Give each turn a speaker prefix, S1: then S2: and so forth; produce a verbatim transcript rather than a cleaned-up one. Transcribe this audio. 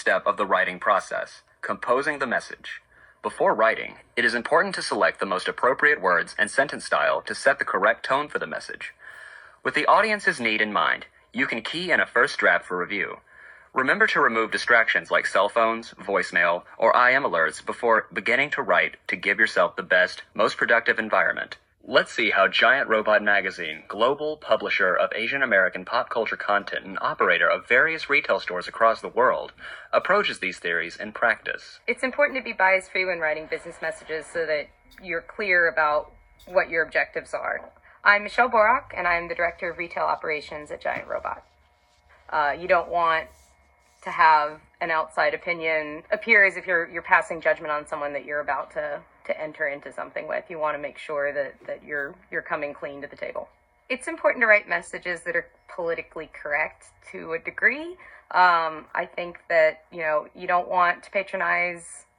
S1: step of the writing process, composing the message. Before writing, it is important to select the most appropriate words and sentence style to set the correct tone for the message. With the audience's need in mind, you can key in a first draft for review. Remember to remove distractions like cell phones, voicemail, or I M alerts before beginning to write to give yourself the best, most productive environment. Let's see how Giant Robot Magazine, global publisher of Asian American pop culture content and operator of various retail stores across the world, approaches these theories in practice.
S2: It's important to be bias-free when writing business messages so that you're clear about what your objectives are. I'm Michelle Borak, and I'm the Director of Retail Operations at Giant Robot. Uh, you don't want to have an outside opinion appear as if you're you're passing judgment on someone that you're about to to enter into something with. You want to make sure that, that you're you're coming clean to the table. It's important to write messages that are politically correct to a degree. Um, I think that, you know, you don't want to patronize